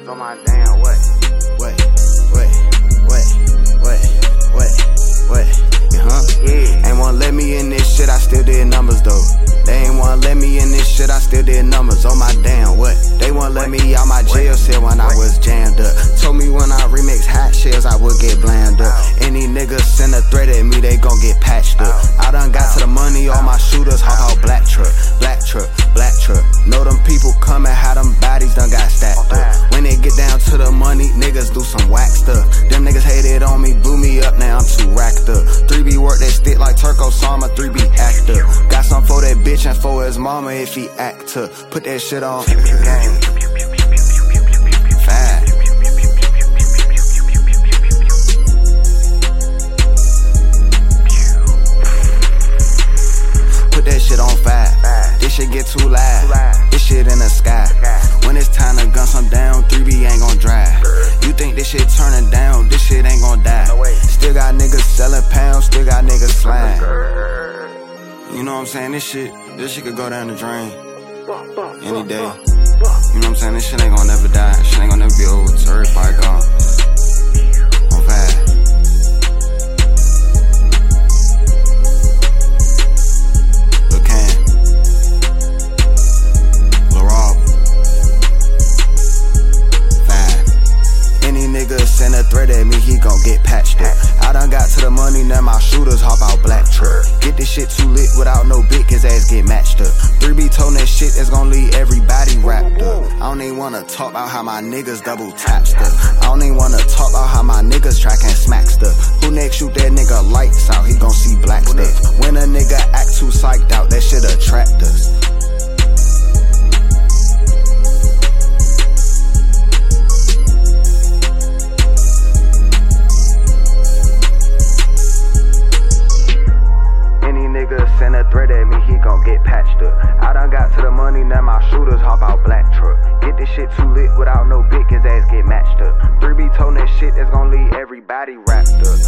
numbers on my damn what? Yeah. Ain't wanna let me in this shit, I still did numbers though. They ain't wanna let me in this shit, I still did numbers on my damn what? They wanna let me out my jail cell when I was jammed up. Told me when I remix hot shells, I would get bland up. Any niggas send a threat at me, they gon' get patched up. I done got to the money, all my shooters hop out black truck. Know them people coming, how them bodies done got stacked up. When they get down to the money, niggas do some whack stuff. Them niggas hated on me, blew me up, now I'm too racked up. 3B work that stick like Turco Sama, 3B actor. Got some for that bitch and for his mama if he act up. Put that shit on. Fat. Put that shit on fat. This shit get too loud. This shit in the sky. When it's time to gun some down, 3B ain't gon' drive. You think this shit turning down, this shit ain't gon' die. Still got niggas selling pounds, still got niggas slime. You know what I'm saying? This shit could go down the drain any day. You know what I'm saying? This shit ain't gonna never die. This shit ain't gonna never be over till everybody gone. I'm fat. Lil' Cam. Lil' Rob. Fat. Any nigga send a threat at me, he gon' get patched up. I done got to the money, now my shooters hop out black truck. Get this shit too lit without no bit, his ass get matched up. 3B told that shit that's gon' leave everybody wrapped up. I don't even wanna talk about how my niggas double tap stuff. I don't even wanna talk about how my niggas track and smack stuff. Who next shoot that nigga lights out, he gon' see black stuff. When a nigga act too psyched out, that shit attract us. Send a threat at me, he gon' get patched up. I done got to the money, now my shooters hop out black truck. Get this shit too lit without no bit, his ass get matched up. 3B told that shit that's gon' leave everybody wrapped up.